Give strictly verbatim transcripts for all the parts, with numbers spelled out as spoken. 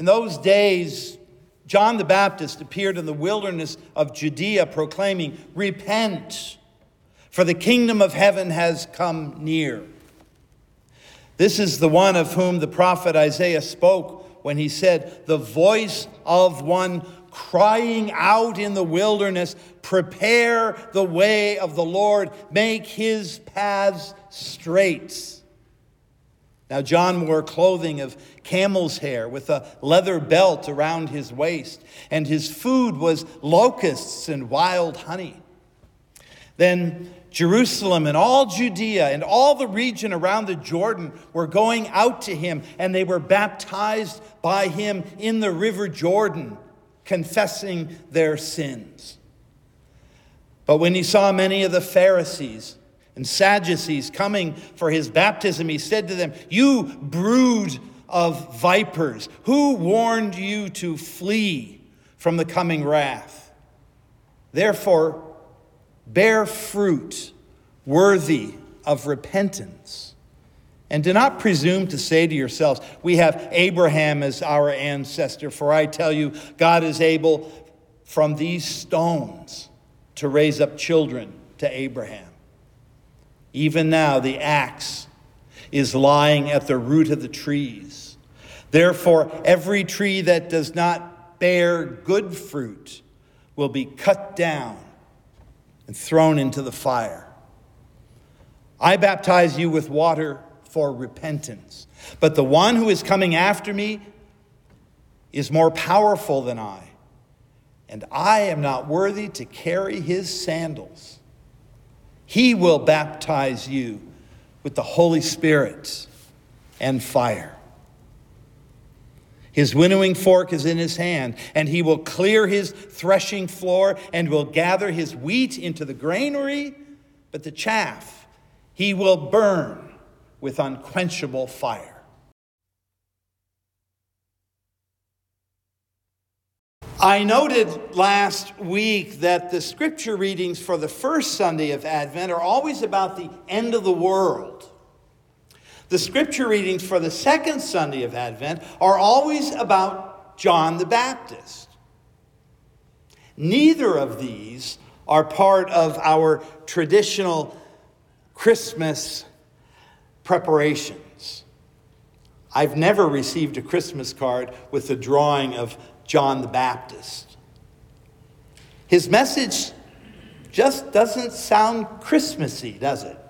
In those days, John the Baptist appeared in the wilderness of Judea proclaiming, "Repent, for the kingdom of heaven has come near." This is the one of whom the prophet Isaiah spoke when he said, "The voice of one crying out in the wilderness, prepare the way of the Lord, make his paths straight." Now John wore clothing of camel's hair with a leather belt around his waist, and his food was locusts and wild honey. Then Jerusalem and all Judea and all the region around the Jordan were going out to him, and they were baptized by him in the river Jordan, confessing their sins. But when he saw many of the Pharisees and Sadducees coming for his baptism, he said to them, "You brood of vipers, who warned you to flee from the coming wrath? Therefore, bear fruit worthy of repentance. And do not presume to say to yourselves, 'We have Abraham as our ancestor,' for I tell you, God is able from these stones to raise up children to Abraham. Even now the axe is lying at the root of the trees. Therefore, every tree that does not bear good fruit will be cut down and thrown into the fire. I baptize you with water for repentance, but the one who is coming after me is more powerful than I, and I am not worthy to carry his sandals. He will baptize you with the Holy Spirit and fire. His winnowing fork is in his hand, and he will clear his threshing floor and will gather his wheat into the granary, but the chaff he will burn with unquenchable fire." I noted last week that the scripture readings for the first Sunday of Advent are always about the end of the world. The scripture readings for the second Sunday of Advent are always about John the Baptist. Neither of these are part of our traditional Christmas preparations. I've never received a Christmas card with a drawing of John the Baptist. His message just doesn't sound Christmassy, does it?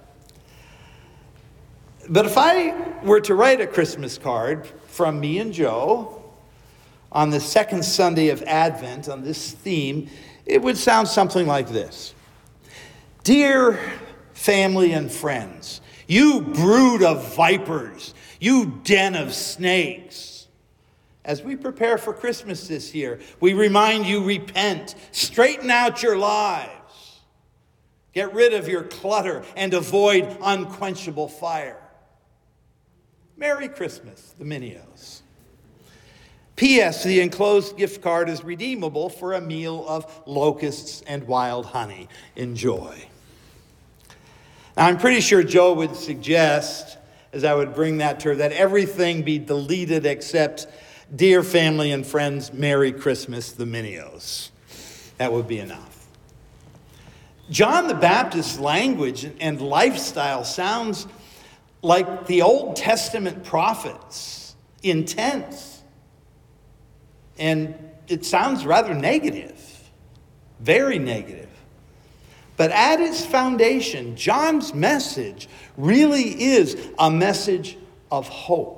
But if I were to write a Christmas card from me and Joe on the second Sunday of Advent on this theme, it would sound something like this. Dear family and friends, you brood of vipers, you den of snakes. As we prepare for Christmas this year, we remind you, repent, straighten out your lives, get rid of your clutter, and avoid unquenchable fire. Merry Christmas, the Minios. P S. The enclosed gift card is redeemable for a meal of locusts and wild honey. Enjoy. Now, I'm pretty sure Joe would suggest, as I would bring that to her, that everything be deleted except dear family and friends, Merry Christmas, the Minios. That would be enough. John the Baptist's language and lifestyle sounds like the Old Testament prophets, intense. And it sounds rather negative, very negative. But at its foundation, John's message really is a message of hope.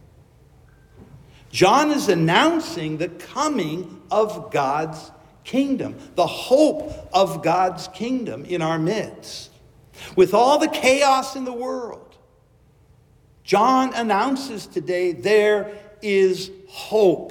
John is announcing the coming of God's kingdom, the hope of God's kingdom in our midst. With all the chaos in the world, John announces today there is hope.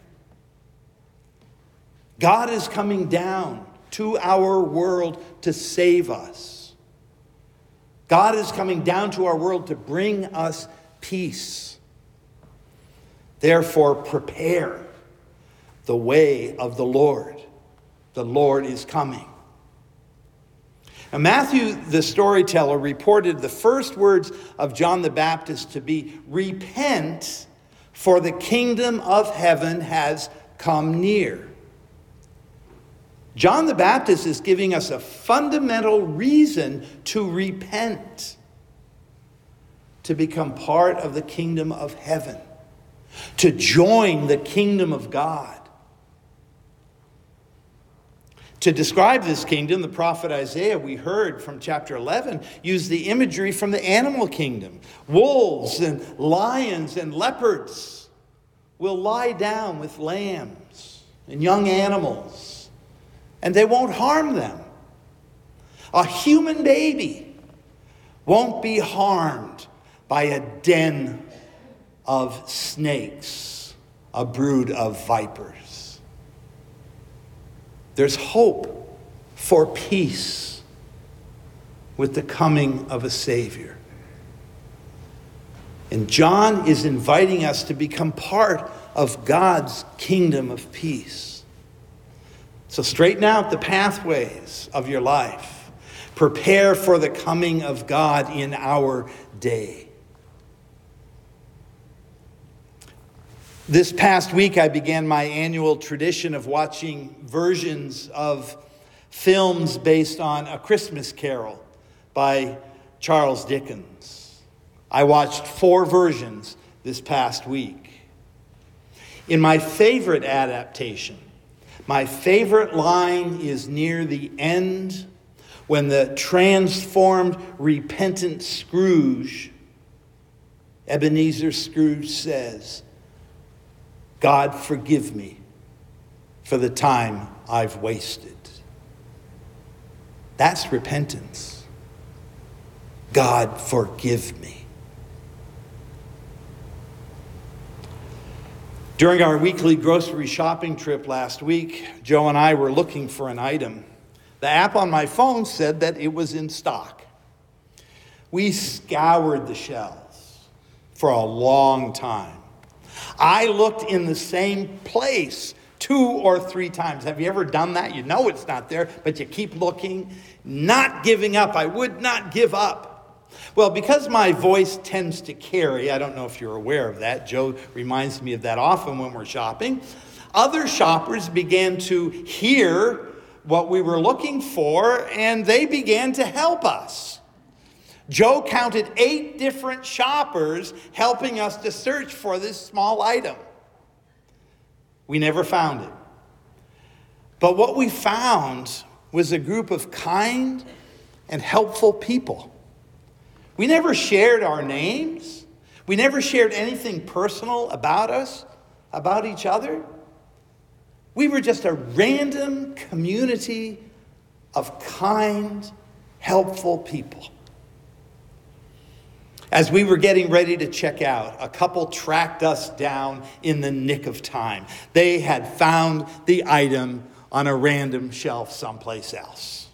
God is coming down to our world to save us. God is coming down to our world to bring us peace. Therefore, prepare the way of the Lord. The Lord is coming. Now, Matthew, the storyteller, reported the first words of John the Baptist to be, "Repent, for the kingdom of heaven has come near. John the Baptist is giving us a fundamental reason to repent, to become part of the kingdom of heaven, to join the kingdom of God. To describe this kingdom, the prophet Isaiah, we heard from chapter eleven, used the imagery from the animal kingdom. Wolves and lions and leopards will lie down with lambs and young animals, and they won't harm them. A human baby won't be harmed by a den of snakes, a brood of vipers. There's hope for peace with the coming of a Savior. And John is inviting us to become part of God's kingdom of peace. So straighten out the pathways of your life. Prepare for the coming of God in our day. This past week, I began my annual tradition of watching versions of films based on A Christmas Carol by Charles Dickens. I watched four versions this past week. In my favorite adaptation, my favorite line is near the end when the transformed, repentant Scrooge, Ebenezer Scrooge, says, "God, forgive me for the time I've wasted." That's repentance. God, forgive me. During our weekly grocery shopping trip last week, Joe and I were looking for an item. The app on my phone said that it was in stock. We scoured the shelves for a long time. I looked in the same place two or three times. Have you ever done that? You know it's not there, but you keep looking, not giving up. I would not give up. Well, because my voice tends to carry, I don't know if you're aware of that. Joe reminds me of that often when we're shopping. Other shoppers began to hear what we were looking for, and they began to help us. Joe counted eight different shoppers helping us to search for this small item. We never found it. But what we found was a group of kind and helpful people. We never shared our names. We never shared anything personal about us, about each other. We were just a random community of kind, helpful people. As we were getting ready to check out, a couple tracked us down in the nick of time. They had found the item on a random shelf someplace else.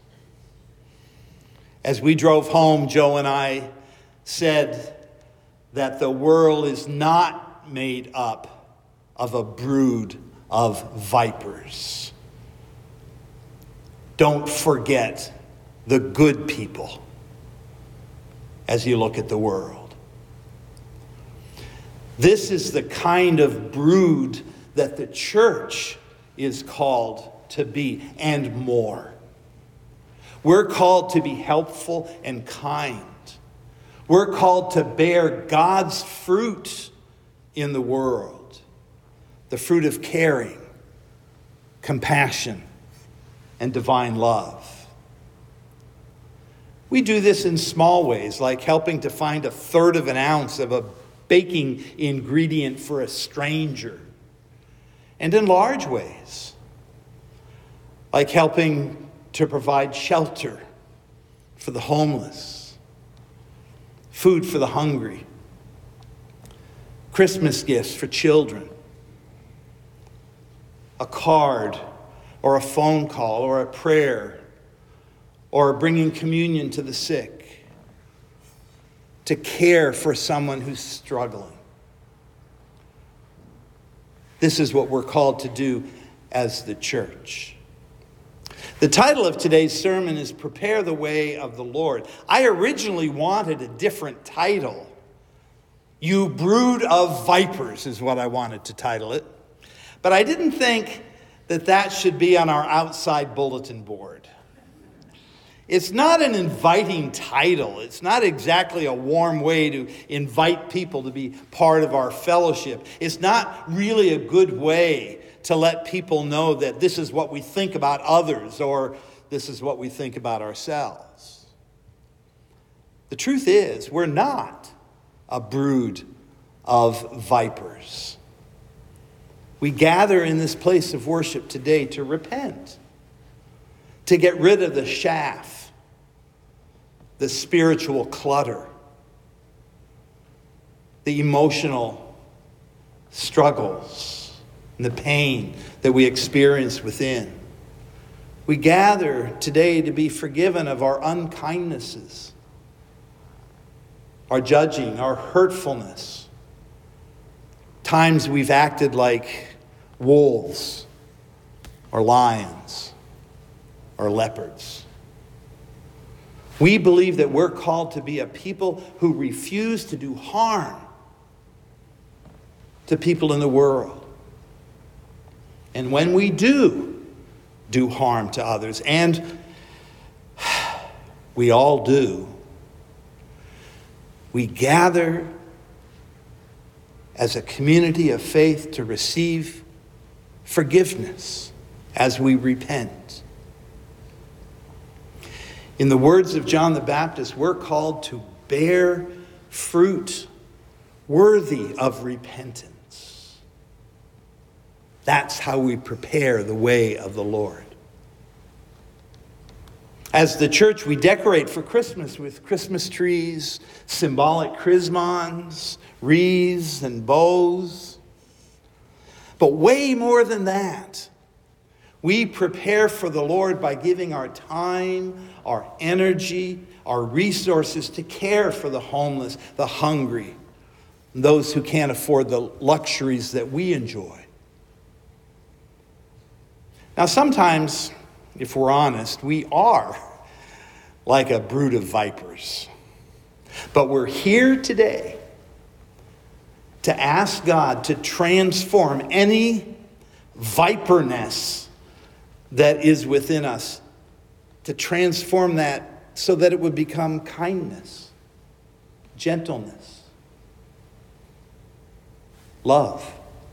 As we drove home, Joe and I said that the world is not made up of a brood of vipers. Don't forget the good people as you look at the world. This is the kind of brood that the church is called to be, and more. We're called to be helpful and kind. We're called to bear God's fruit in the world. The fruit of caring, compassion, and divine love. We do this in small ways, like helping to find a third of an ounce of a baking ingredient for a stranger. And in large ways, like helping to provide shelter for the homeless, food for the hungry, Christmas gifts for children, a card or a phone call or a prayer, or bringing communion to the sick, to care for someone who's struggling. This is what we're called to do as the church. The title of today's sermon is Prepare the Way of the Lord. I originally wanted a different title, You brood of vipers is what I wanted to title it. But I didn't think that that should be on our outside bulletin board. It's not an inviting title. It's not exactly a warm way to invite people to be part of our fellowship. It's not really a good way to let people know that this is what we think about others or this is what we think about ourselves. The truth is, we're not a brood of vipers. We gather in this place of worship today to repent, to get rid of the chaff, the spiritual clutter, the emotional struggles, and the pain that we experience within. We gather today to be forgiven of our unkindnesses, our judging, our hurtfulness, times we've acted like wolves or lions or leopards. We believe that we're called to be a people who refuse to do harm to people in the world. And when we do do harm to others, and we all do, we gather as a community of faith to receive forgiveness as we repent. In the words of John the Baptist, we're called to bear fruit worthy of repentance. That's how we prepare the way of the Lord. As the church, we decorate for Christmas with Christmas trees, symbolic chrismons, wreaths, and bows. But way more than that, we prepare for the Lord by giving our time, our energy, our resources to care for the homeless, the hungry, and those who can't afford the luxuries that we enjoy. Now, sometimes, if we're honest, we are like a brood of vipers. But we're here today to ask God to transform any viperness that is within us, to transform that so that it would become kindness, gentleness, love.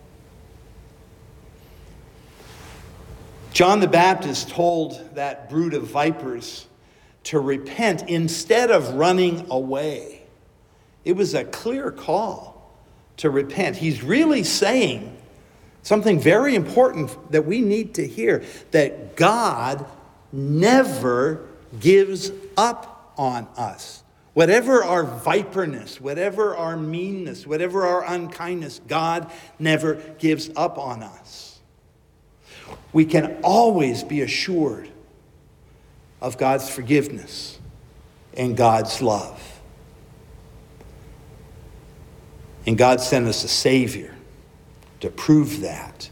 John the Baptist told that brood of vipers to repent instead of running away. It was a clear call to repent. He's really saying something very important that we need to hear, that God never gives up on us. Whatever our viperness, whatever our meanness, whatever our unkindness, God never gives up on us. We can always be assured of God's forgiveness and God's love. And God sent us a Savior to prove that.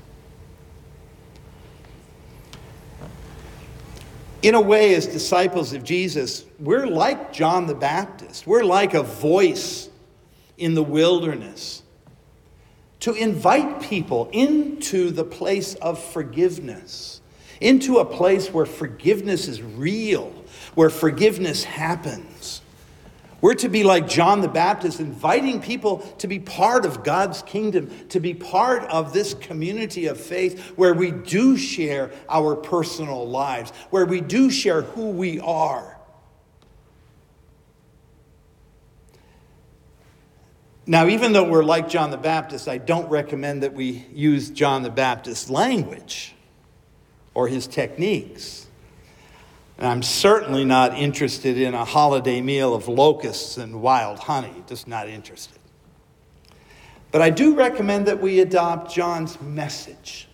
In a way, as disciples of Jesus, we're like John the Baptist. We're like a voice in the wilderness to invite people into the place of forgiveness, into a place where forgiveness is real, where forgiveness happens. We're to be like John the Baptist, inviting people to be part of God's kingdom, to be part of this community of faith where we do share our personal lives, where we do share who we are. Now, even though we're like John the Baptist, I don't recommend that we use John the Baptist's language or his techniques. And I'm certainly not interested in a holiday meal of locusts and wild honey. Just not interested. But I do recommend that we adopt John's message.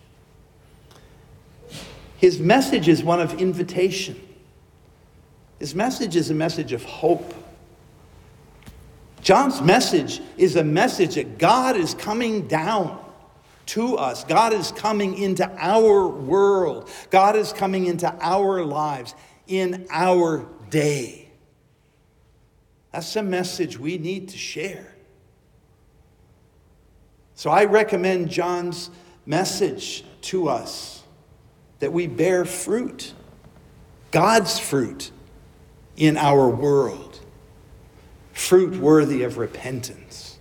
His message is one of invitation. His message is a message of hope. John's message is a message that God is coming down to us. God is coming into our world. God is coming into our lives in our day. That's the message we need to share. So I recommend John's message to us that we bear fruit, God's fruit in our world, fruit worthy of repentance.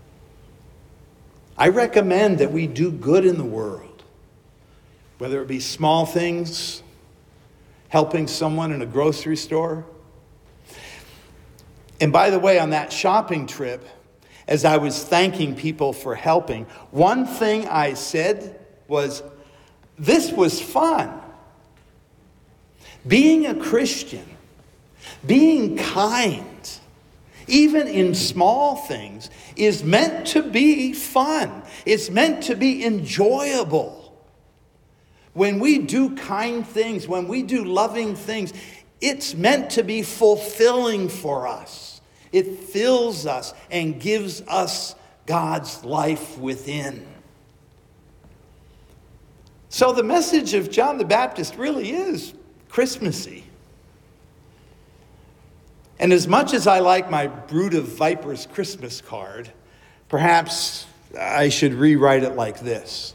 I recommend that we do good in the world, whether it be small things, helping someone in a grocery store. And by the way, on that shopping trip, as I was thanking people for helping, one thing I said was, this was fun. Being a Christian, being kind, even in small things, is meant to be fun. It's meant to be enjoyable. When we do kind things, when we do loving things, it's meant to be fulfilling for us. It fills us and gives us God's life within. So the message of John the Baptist really is Christmassy. And as much as I like my Brood of Vipers Christmas card, perhaps I should rewrite it like this.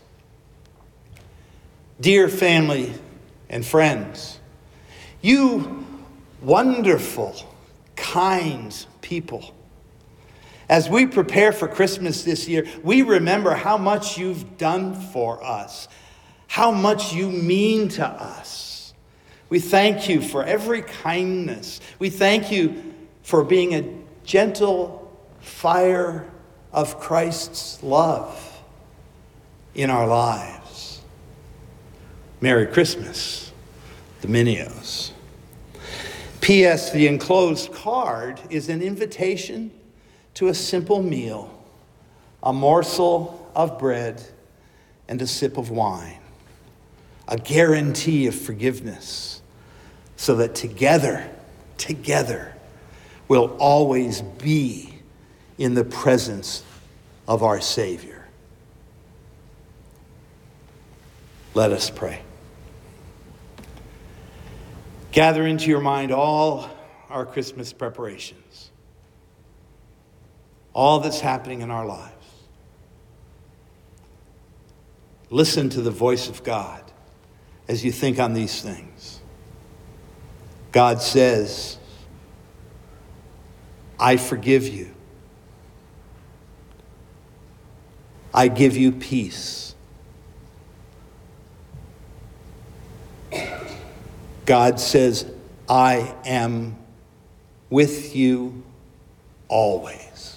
Dear family and friends, you wonderful, kind people, as we prepare for Christmas this year, we remember how much you've done for us, how much you mean to us. We thank you for every kindness. We thank you for being a gentle fire of Christ's love in our lives. Merry Christmas, the Minios. P S. The enclosed card is an invitation to a simple meal, a morsel of bread and a sip of wine, a guarantee of forgiveness, so that together, together, we'll always be in the presence of our Savior. Let us pray. Gather into your mind all our Christmas preparations, all that's happening in our lives. Listen to the voice of God as you think on these things. God says, I forgive you. I give you peace. God says, I am with you always.